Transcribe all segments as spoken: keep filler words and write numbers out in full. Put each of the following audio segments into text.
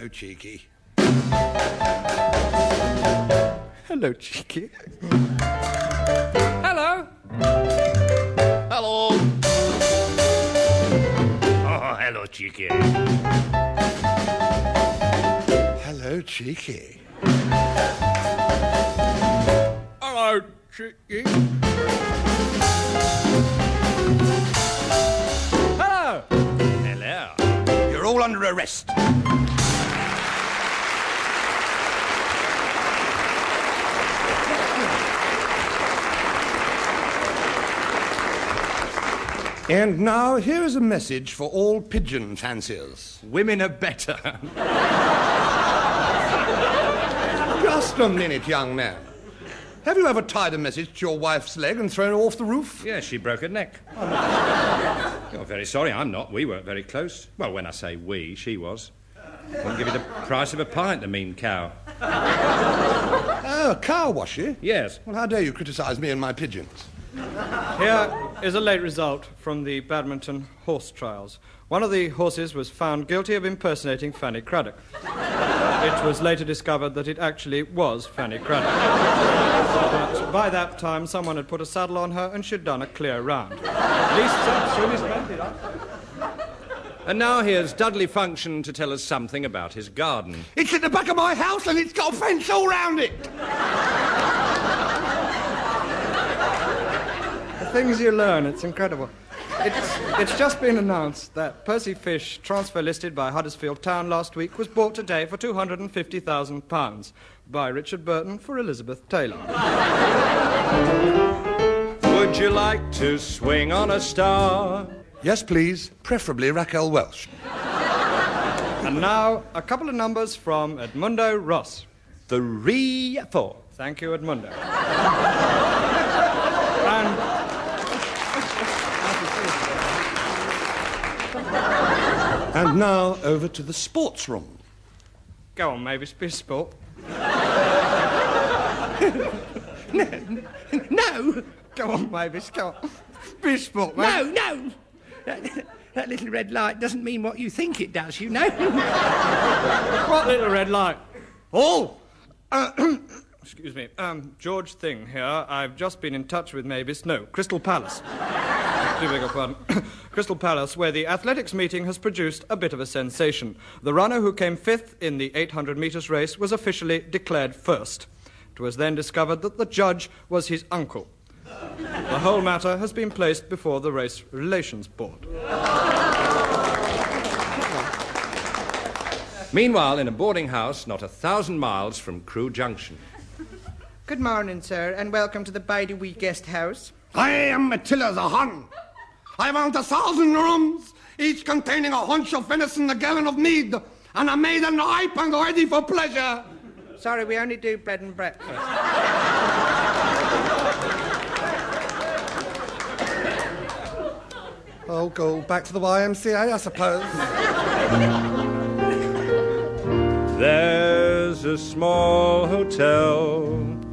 Hello, Cheeky. Hello, Cheeky. Hello. Hello. Oh, hello, Cheeky. Hello, Cheeky. Hello, Cheeky. Hello. Hello. You're all under arrest. And now, here is a message for all pigeon fanciers. Women are better. Just a minute, young man. Have you ever tied a message to your wife's leg and thrown her off the roof? Yeah, she broke her neck. You're very sorry, I'm not. We weren't very close. Well, when I say we, she was. Wouldn't give you the price of a pint, the mean cow. Oh, a car wash, eh? Yes. Well, how dare you criticise me and my pigeons? Here is a late result from the badminton horse trials. One of the horses was found guilty of impersonating Fanny Craddock. It was later discovered that it actually was Fanny Craddock. But by that time, someone had put a saddle on her and she'd done a clear round. At least that's really splendid, huh? And now here's Dudley Function to tell us something about his garden. It's at the back of my house and it's got a fence all round it. Things you learn, it's incredible. It's, it's just been announced that Percy Fish, transfer listed by Huddersfield Town last week, was bought today for two hundred fifty thousand pounds by Richard Burton for Elizabeth Taylor. Would you like to swing on a star? Yes, please. Preferably Raquel Welch. And now, a couple of numbers from Edmundo Ross. Three, four. Thank you, Edmundo. and... And now, over to the sports room. Go on, Mavis, be a sport. No. No. Go on, Mavis, go on. Be a sport, mate. No, no. That, that little red light doesn't mean what you think it does, you know. What little red light? Oh! Uh, excuse me. Um, George Thing here. I've just been in touch with Mavis. No, Crystal Palace. Do beg your pardon. Crystal Palace, where the athletics meeting has produced a bit of a sensation. The runner who came fifth in the eight hundred metres race was officially declared first. It was then discovered that the judge was his uncle. The whole matter has been placed before the Race Relations Board. Meanwhile, in a boarding house not a thousand miles from Crewe Junction. Good morning, sir, and welcome to the Bidewee Guest House. I am Attila the Hun. I want a thousand rooms, each containing a haunch of venison, a gallon of mead, and a maiden ripe and ready for pleasure. Sorry, we only do bread and breakfast. I'll go back to the Y M C A, I suppose. There's a small hotel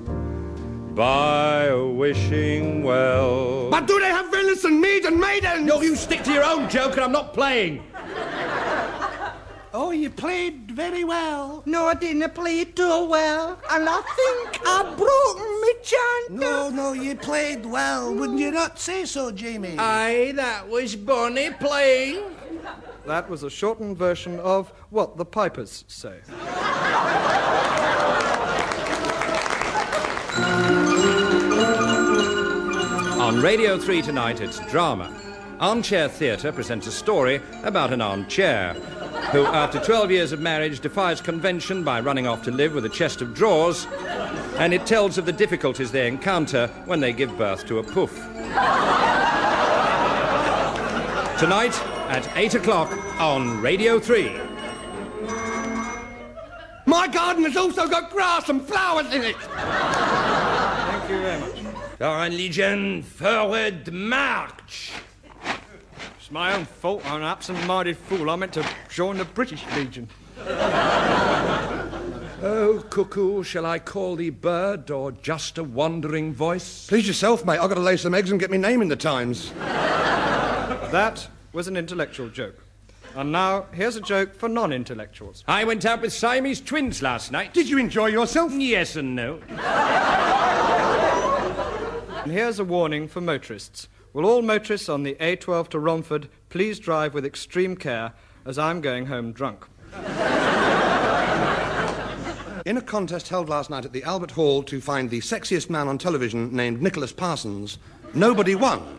by a wishing well. But do they have venison, mead, and maidens? No, you stick to your own joke and I'm not playing. Oh, you played very well. No, I didn't play it too well, and I think I broke my chant. No, no, you played well. Wouldn't you not say so, Jamie? Aye, that was Bonnie playing. That was a shortened version of What the Pipers Say. On Radio three tonight, it's drama. Armchair Theatre presents a story about an armchair who, after twelve years of marriage, defies convention by running off to live with a chest of drawers, and it tells of the difficulties they encounter when they give birth to a poof. Tonight at eight o'clock on Radio three. My garden has also got grass and flowers in it. Thank you very much. Foreign Legion, forward march! It's my own fault. I'm an absent-minded fool. I meant to join the British Legion. Oh, cuckoo, shall I call thee bird or just a wandering voice? Please yourself, mate. I've got to lay some eggs and get my name in the Times. That was an intellectual joke. And now, here's a joke for non-intellectuals. I went out with Siamese twins last night. Did you enjoy yourself? Yes and no. And here's a warning for motorists. Will all motorists on the A twelve to Romford please drive with extreme care, as I'm going home drunk. In a contest held last night at the Albert Hall to find the sexiest man on television named Nicholas Parsons, nobody won.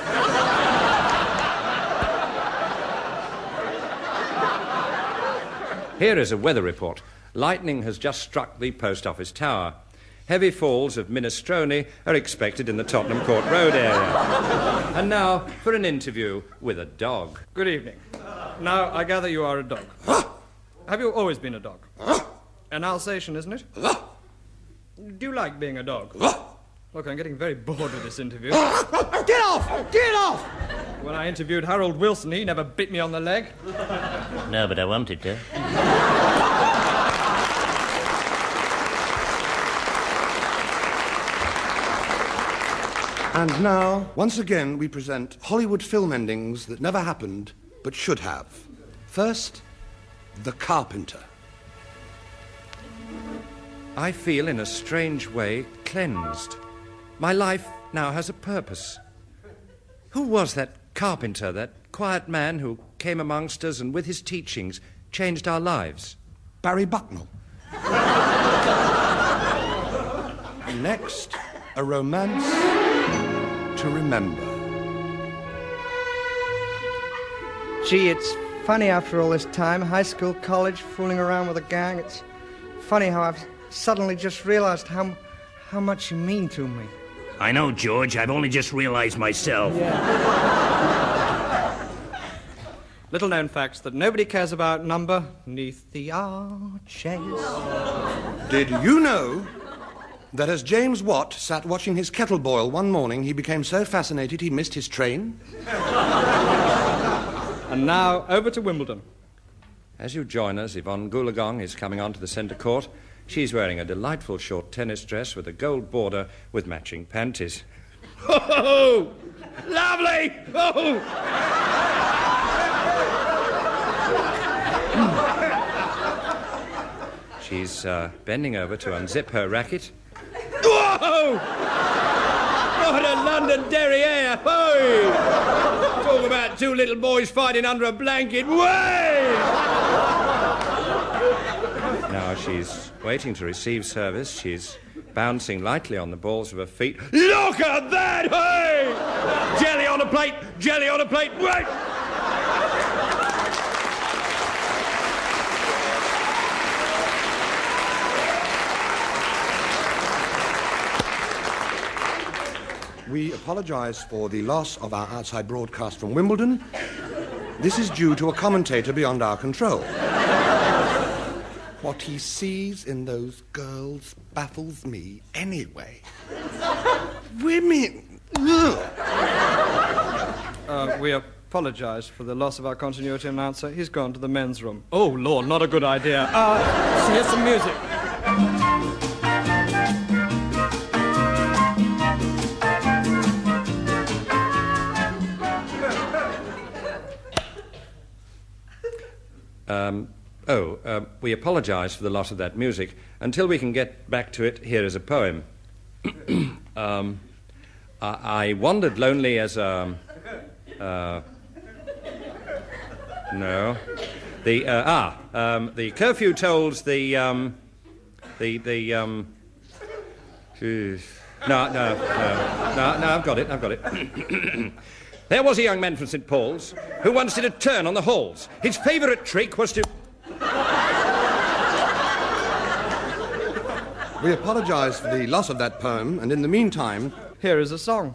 Here is a weather report. Lightning has just struck the post office tower. Heavy falls of minestrone are expected in the Tottenham Court Road area. And now for an interview with a dog. Good evening. Now, I gather you are a dog. Have you always been a dog? An Alsatian, isn't it? Do you like being a dog? Look, I'm getting very bored with this interview. Get off! Get off! When I interviewed Harold Wilson, he never bit me on the leg. No, but I wanted to. And now, once again, we present Hollywood film endings that never happened, but should have. First, The Carpenter. I feel in a strange way cleansed. My life now has a purpose. Who was that carpenter, that quiet man who came amongst us and with his teachings changed our lives? Barry Bucknell. Next, a romance to remember. Gee, it's funny after all this time, high school, college, fooling around with a gang. It's funny how I've suddenly just realized how, how much you mean to me. I know, George. I've only just realized myself. Yeah. Little known facts that nobody cares about number neath the arches. Did you know that as James Watt sat watching his kettle boil one morning, he became so fascinated he missed his train? And now, over to Wimbledon. As you join us, Yvonne Goolagong is coming onto the centre court. She's wearing a delightful short tennis dress with a gold border with matching panties. Oh, lovely! Oh. She's uh, bending over to unzip her racket. Whoa! What a London derriere! Hey! Talk about two little boys fighting under a blanket. Way! Now she's waiting to receive service. She's bouncing lightly on the balls of her feet. Look at that! Hey! Jelly on a plate! Jelly on a plate! Wait! We apologise for the loss of our outside broadcast from Wimbledon. This is due to a commentator beyond our control. What he sees in those girls baffles me anyway. Women. Uh, we apologise for the loss of our continuity announcer. He's gone to the men's room. Oh, Lord, not a good idea. Uh, here's some music. Um, oh, uh, we apologise for the loss of that music. Until we can get back to it, here is a poem. um, I, I wandered lonely as a... Uh, no. The, uh, ah, um, the curfew tolls the, um, the, the, um... No, no, no, no, no, I've got it, I've got it. There was a young man from Saint Paul's who once did a turn on the halls. His favourite trick was to... We apologise for the loss of that poem, and in the meantime... Here is a song.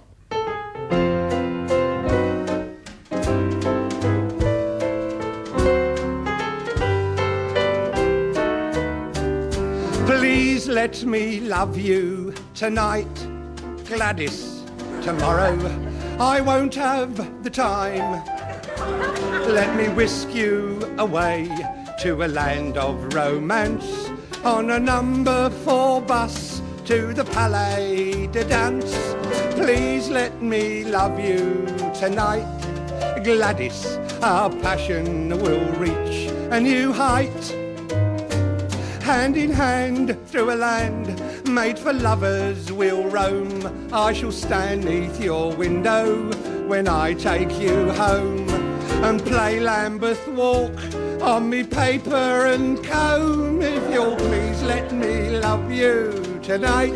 Please let me love you tonight, Gladys. Tomorrow I won't have the time. Let me whisk you away to a land of romance on a number four bus to the Palais de Dance. Please let me love you tonight, Gladys. our passion will reach a new height. Hand in hand through a land made for lovers we'll roam. I shall stand neath your window when I take you home, and play Lambeth Walk on me paper and comb. If you'll please let me love you tonight.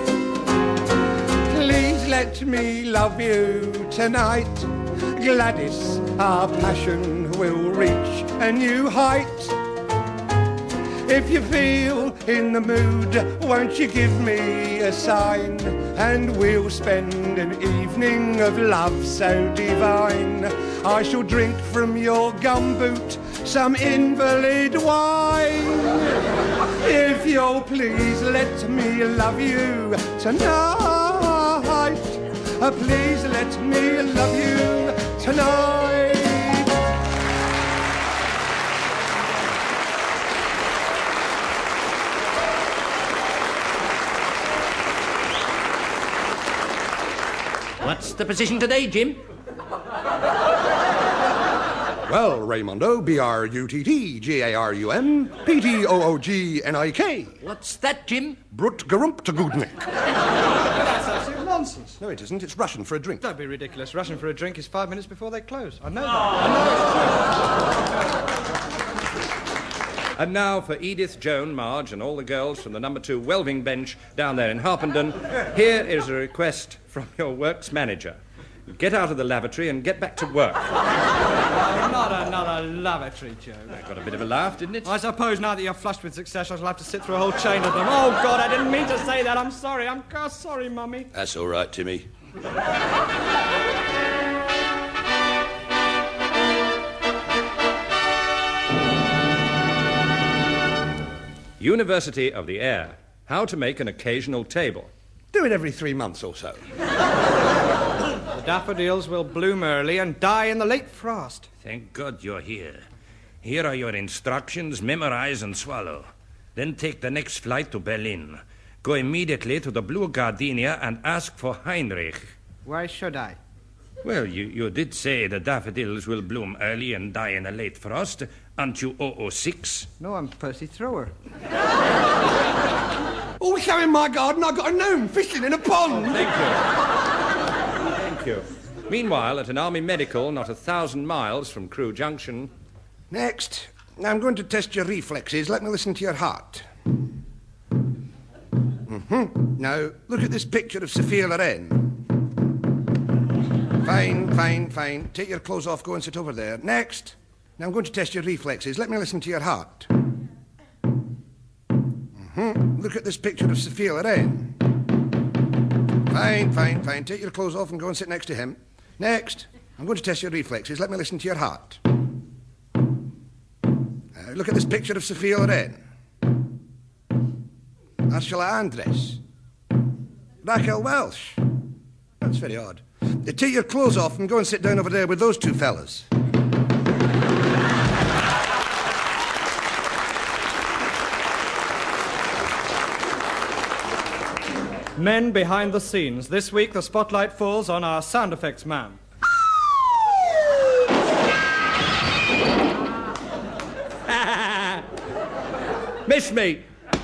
Please let me love you tonight. Gladys, our passion will reach a new height. If you feel in the mood, won't you give me a sign, and we'll spend an evening of love so divine. I shall drink from your gumboot some invalid wine. If you'll please let me love you tonight. Uh, please let me love you tonight. What's the position today, Jim? Well, Raymondo, B R U T T G A R U M P T O O G N I K. What's that, Jim? Brut Garumptagudnik. That's absolute nonsense. No, it isn't. It's Russian for a drink. Don't be ridiculous. Russian for a drink is five minutes before they close. I know that. I know. And now for Edith, Joan, Marge, and all the girls from the number two Welving bench down there in Harpenden, here is a request from your works manager. Get out of the lavatory and get back to work. Oh, not another lavatory joke. That got a bit of a laugh, didn't it? I suppose now that you're flushed with success, I shall have to sit through a whole chain of them. Oh, God, I didn't mean to say that. I'm sorry. I'm oh, sorry, Mummy. That's all right, Timmy. University of the Air. How to make an occasional table. Do it every three months or so. The daffodils will bloom early and die in the late frost. Thank God you're here. Here are your instructions. Memorize and swallow. Then take the next flight to Berlin. Go immediately to the Blue Gardenia and ask for Heinrich. Why should I? Well, you, you did say the daffodils will bloom early and die in a late frost. Aren't you oh oh six? No, I'm Percy Thrower. Oh, we come in my garden. I've got a gnome fishing in a pond. Thank you. Thank you. Meanwhile, at an army medical not a thousand miles from Crewe Junction... Next, I'm going to test your reflexes. Let me listen to your heart. Mm-hmm. Now, look at this picture of Sophia Loren. Fine, fine, fine. Take your clothes off, go and sit over there. Next. Now I'm going to test your reflexes. Let me listen to your heart. Mm-hmm. Look at this picture of Sophia Loren. Fine, fine, fine. Take your clothes off and go and sit next to him. Next. I'm going to test your reflexes. Let me listen to your heart. Uh, look at this picture of Sophia Loren. Ursula Andress. Raquel Welch. That's very odd. Uh, take your clothes off and go and sit down over there with those two fellas. Men behind the scenes. This week, the spotlight falls on our sound effects man. Miss me.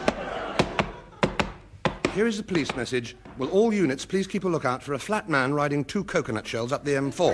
Here is the police message. Will all units please keep a lookout for a flat man riding two coconut shells up the M four?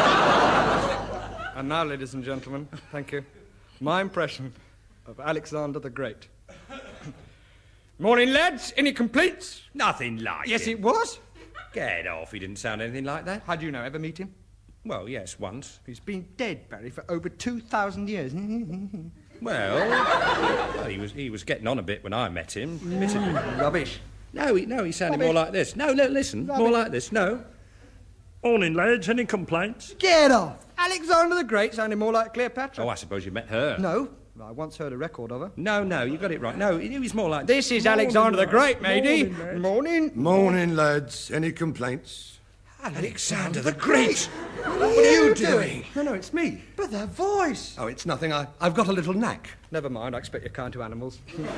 And now, ladies and gentlemen, thank you, my impression of Alexander the Great. Morning, lads. Any complaints? Nothing like Yes, it. it was. Get off, he didn't sound anything like that. How do you know? Ever meet him? Well, yes, once. He's been dead, Barry, for over two thousand years. Well, well, he was he was getting on a bit when I met him. admittedly. Rubbish. No, he, no, he sounded Rubbish. more like this. No, no, listen, more Rubbish. like this. No. Morning, lads. Any complaints? Get off! Alexander the Great sounded more like Cleopatra. Oh, I suppose you met her. No. I once heard a record of her. No, no, you got it right. No, he was more like This is Alexander the Great, matey. Morning. Morning, lads. Any complaints? Alexander the Great. What are you doing? No, no, it's me. But that voice! Oh, it's nothing. I, I've got a little knack. Never mind, I expect you're kind to animals.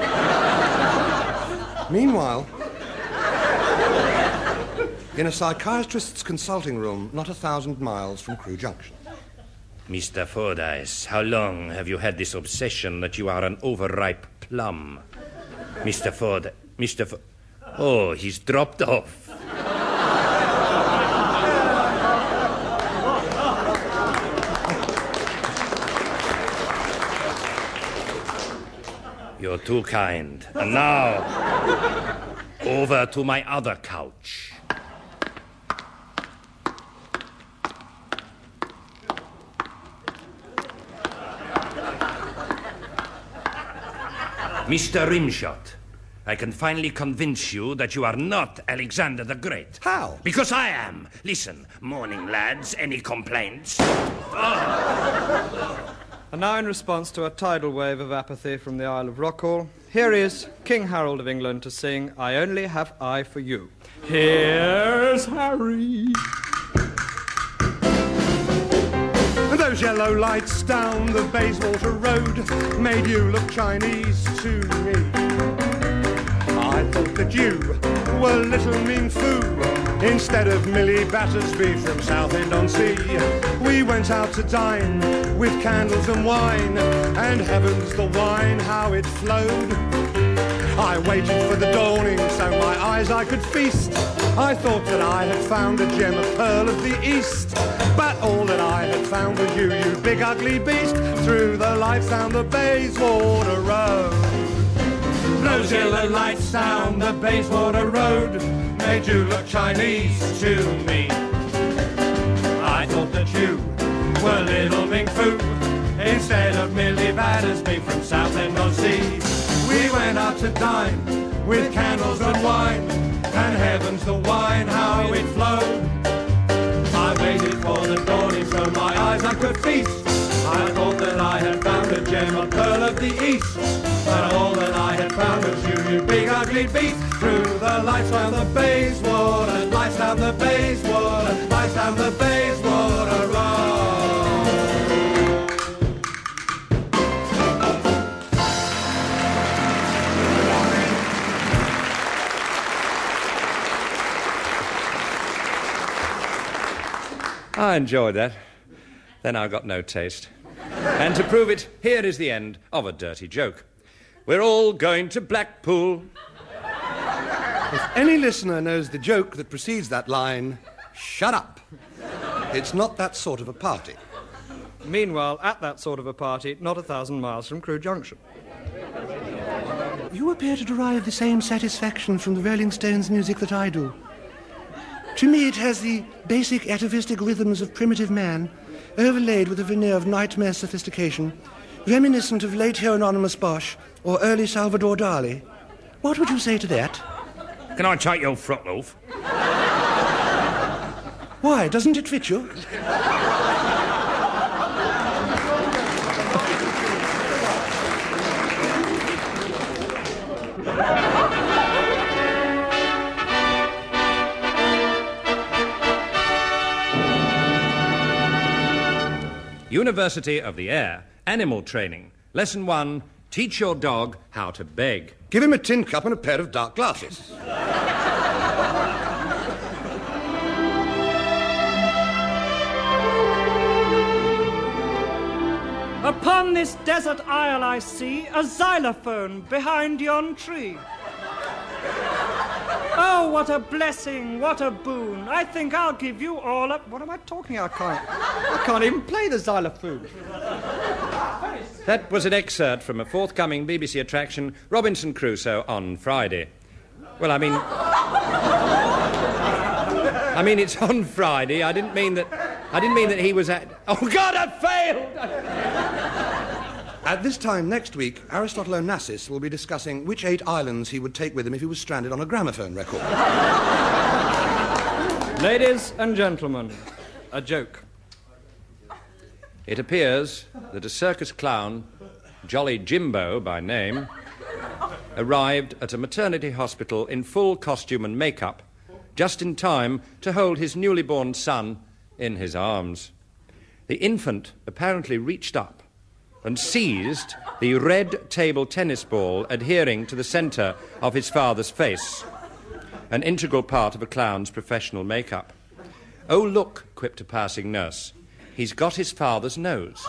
Meanwhile, in a psychiatrist's consulting room not a thousand miles from Crewe Junction. Mister Fordyce, how long have you had this obsession that you are an overripe plum? Mister Ford... Mister Ford... Oh, he's dropped off. You're too kind. And now, over to my other couch. Mister Rimshot, I can finally convince you that you are not Alexander the Great. How? Because I am. Listen, morning, lads. Any complaints? Oh. And now, in response to a tidal wave of apathy from the Isle of Rockall, here is King Harold of England to sing I Only Have Eye for You. Here's Harry. And those yellow lights down the Bayswater Road made you look Chinese to me. I thought that you were Little Ming Fu instead of Millie Battersby from Southend-on-Sea. We went out to dine with candles and wine, and heavens, the wine, how it flowed. I waited for the dawning so my eyes I could feast. I thought that I had found a gem, a pearl of the East, but all that I had found was you, you big ugly beast, through the lights down the Bayswater Road. Those yellow lights down the Bayswater Road made you look Chinese to me. I thought that you were Little Ming Fu instead of Millie Battersby from Southend-on-Sea. We went out to dine with candles and wine, and heavens, the wine, how it flowed. I waited for the dawning so my eyes I could feast. I thought that I had found a gem, a pearl of the East, but all that I had found was you, you big ugly beast. Through the lights down the Bayswater, lights down the Bayswater, lights down the Bayswater Road. I enjoyed that. Then I got no taste. And to prove it, here is the end of a dirty joke. We're all going to Blackpool. If any listener knows the joke that precedes that line, shut up. It's not that sort of a party. Meanwhile, at that sort of a party, not a thousand miles from Crewe Junction. You appear to derive the same satisfaction from the Rolling Stones music that I do. To me, it has the basic atavistic rhythms of primitive man, overlaid with a veneer of nightmare sophistication, reminiscent of late Hieronymus Bosch or early Salvador Dali. What would you say to that? Can I take your frock off? Why, doesn't it fit you? University of the Air, Animal Training. Lesson one, teach your dog how to beg. Give him a tin cup and a pair of dark glasses. Upon this desert isle I see a xylophone behind yon tree. Oh, what a blessing, what a boon. I think I'll give you all a... What am I talking? I can't... I can't even play the xylophone. That was an excerpt from a forthcoming B B C attraction, Robinson Crusoe on Friday. Well, I mean... I mean, it's on Friday. I didn't mean that... I didn't mean that he was at... Oh, God, I failed! At this time next week, Aristotle Onassis will be discussing which eight islands he would take with him if he was stranded on a gramophone record. Ladies and gentlemen, a joke. It appears that a circus clown, Jolly Jimbo by name, arrived at a maternity hospital in full costume and makeup, just in time to hold his newly born son in his arms. The infant apparently reached up and seized the red table tennis ball adhering to the centre of his father's face, an integral part of a clown's professional makeup. "Oh, look," quipped a passing nurse. He's got his father's nose.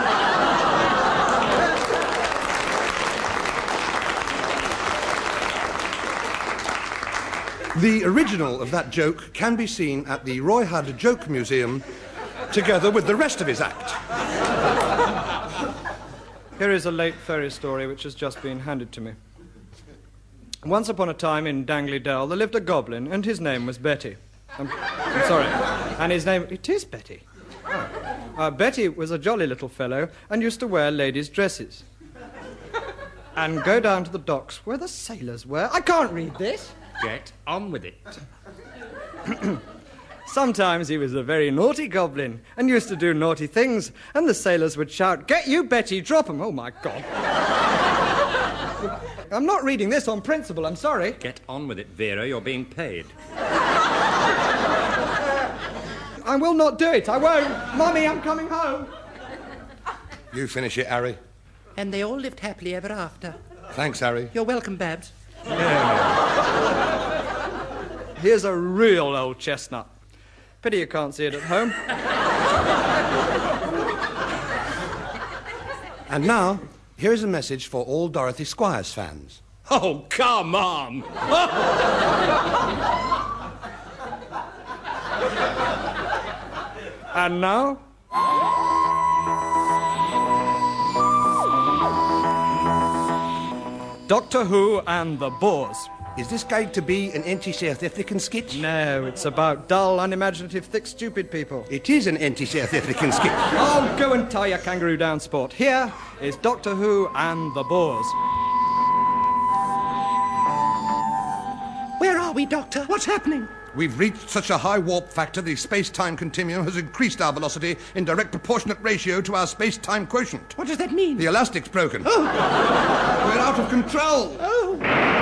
The original of that joke can be seen at the Roy Hudd Joke Museum, together with the rest of his act. Here is a late fairy story which has just been handed to me. Once upon a time in Dangley Dell there lived a goblin, and his name was Betty. I'm, I'm sorry. And his name... It is Betty. Oh. Uh, Betty was a jolly little fellow and used to wear ladies' dresses. And go down to the docks where the sailors were. I can't read this. Get on with it. Sometimes he was a very naughty goblin and used to do naughty things, and the sailors would shout, "Get you, Betty, drop 'em." Oh, my God. I'm not reading this on principle, I'm sorry. Get on with it, Vera, you're being paid. I will not do it, I won't. Mummy, I'm coming home. You finish it, Harry. And they all lived happily ever after. Thanks, Harry. You're welcome, Babs. Here's a real old chestnut. Pity you can't see it at home. And now, here is a message for all Dorothy Squires fans. Oh, come on! And now... Doctor Who and the Boers. Is this going to be an anti-South African sketch? No, it's about dull, unimaginative, thick, stupid people. It is an anti-South African sketch. Oh, go and tie your kangaroo down, sport. Here is Doctor Who and the Boers. Where are we, Doctor? What's happening? We've reached such a high warp factor the space-time continuum has increased our velocity in direct proportionate ratio to our space-time quotient. What does that mean? The elastic's broken. Oh! We're out of control. Oh!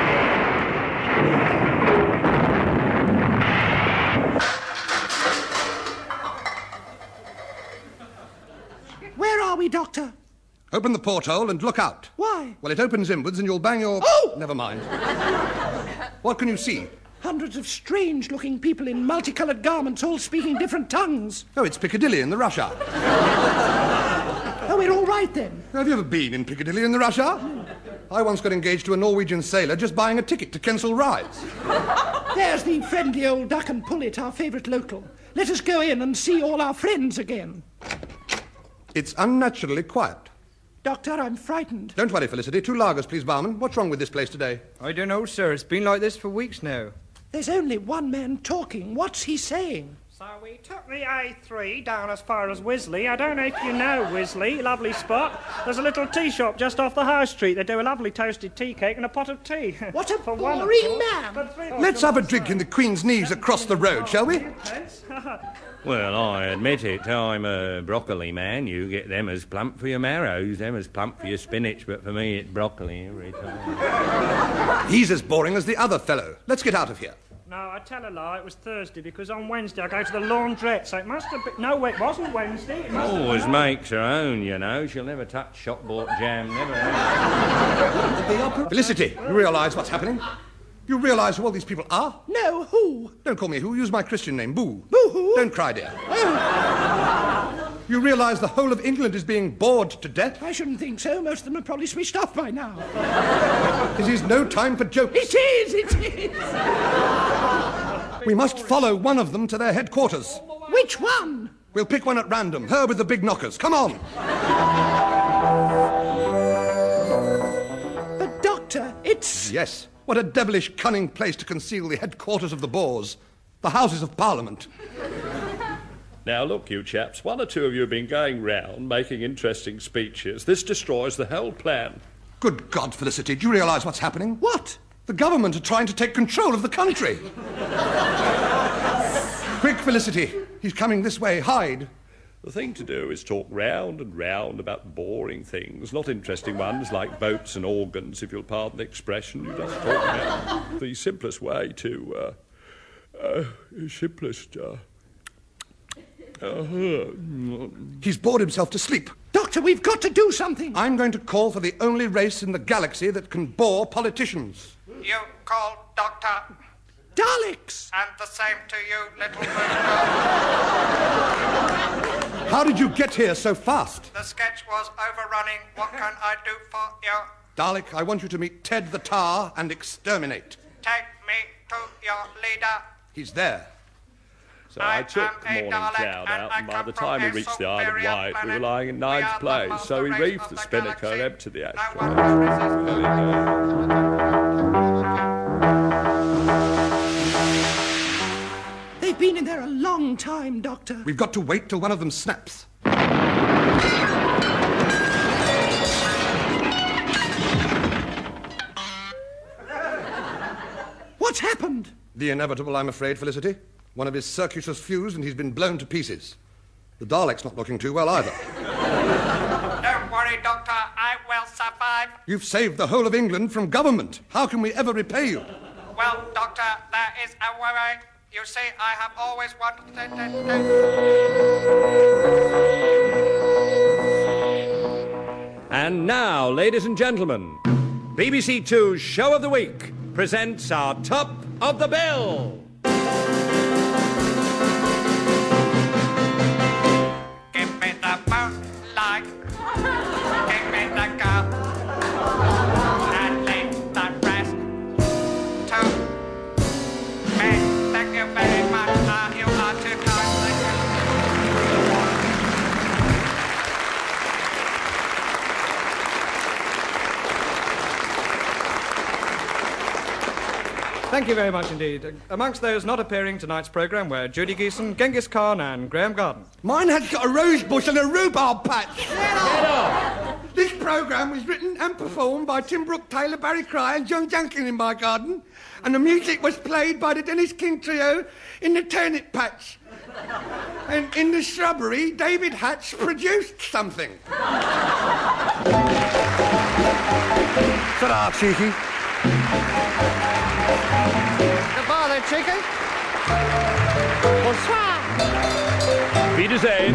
Where are we, Doctor? Open the porthole and look out. Why? Well, it opens inwards and you'll bang your... Oh! Never mind. What can you see? Hundreds of strange-looking people in multicoloured garments all speaking different tongues. Oh, it's Piccadilly in the rush hour. Oh, we're all right then. Have you ever been in Piccadilly in the rush hour? I once got engaged to a Norwegian sailor just buying a ticket to Kensal Rides. There's the friendly old Duck and Pullet, our favourite local. Let us go in and see all our friends again. It's unnaturally quiet. Doctor, I'm frightened. Don't worry, Felicity. Two lagers, please, barman. What's wrong with this place today? I don't know, sir. It's been like this for weeks now. There's only one man talking. What's he saying? So we took the A three down as far as Wisley. I don't know if you know Wisley. Lovely spot. There's a little tea shop just off the high street. They do a lovely toasted tea cake and a pot of tea. What a For boring one, of course. man. But three- Let's have a drink in the Queen's Knees across the road, shall we? Well, I admit it, I'm a broccoli man. You get them as plump for your marrows, them as plump for your spinach, but for me it's broccoli every time. He's as boring as the other fellow. Let's get out of here. No, I tell a lie. It was Thursday because on Wednesday I go to the laundrette, so it must have been... No, it wasn't Wednesday. It must Always have been... makes her own, you know. She'll never touch shop-bought jam, never has. Felicity, you realise what's happening? You realise who all these people are? No, who? Don't call me who. Use my Christian name, Boo. Boo-hoo? Don't cry, dear. You realise the whole of England is being bored to death? I shouldn't think so. Most of them are probably switched off by now. This is no time for jokes. It is, it is. We must follow one of them to their headquarters. Which one? We'll pick one at random. Her with the big knockers. Come on. But, Doctor, it's... Yes. What a devilish cunning place to conceal the headquarters of the Boers. The Houses of Parliament. Now, look, you chaps, one or two of you have been going round making interesting speeches. This destroys the whole plan. Good God, Felicity, do you realise what's happening? What? The government are trying to take control of the country. Quick, Felicity. He's coming this way. Hide. The thing to do is talk round and round about boring things, not interesting ones like boats and organs, if you'll pardon the expression. You just talk about the simplest way to, uh, uh, simplest, uh, uh, He's bored himself to sleep. Doctor, we've got to do something. I'm going to call for the only race in the galaxy that can bore politicians. You called Doctor... Daleks! And the same to you, little moon girl. How did you get here so fast? The sketch was overrunning. What can I do for you? Dalek, I want you to meet Ted the Tar and exterminate. Take me to your leader. He's there. So I, I took the am a morning Dalek, cloud and out, I and by come the from time we a reached the Isle of superior Wight, we were planet. lying in We ninth are the place, master so we race reefed of the the spinnaker galaxy. and emptied the No ashtray. one can resist. They've been in there a long time, Doctor. We've got to wait till one of them snaps. What's happened? The inevitable, I'm afraid, Felicity. One of his circuits has fused and he's been blown to pieces. The Dalek's not looking too well either. Don't worry, Doctor. I will survive. You've saved the whole of England from government. How can we ever repay you? Well, Doctor, there is a way. You see, I have always wanted to... And now, ladies and gentlemen, B B C Two's Show of the Week presents our Top of the Bill. Give me the moonlight. Give me the girl. And leave the rest to me. Thank you very much. Uh, you are too kind. Thank you. Thank you very much indeed. Amongst those not appearing tonight's programme were Judy Geeson, Genghis Khan and Graham Garden. Mine has got a rose bush and a rhubarb patch. Get off! This programme was written and performed by Tim Brooke, Taylor, Barry Cry and John Junkin in my garden, and the music was played by the Dennis King Trio in the turnip patch. And in the shrubbery, David Hatch produced something. Ta-da, cheeky. Goodbye there, Cheeky. Bonsoir. Wiedersehen.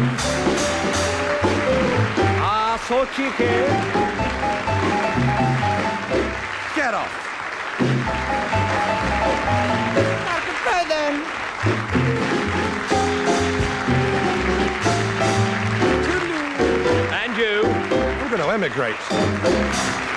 Ah, so cheeky. Get off. Goodbye then. And you. I'm going to emigrate.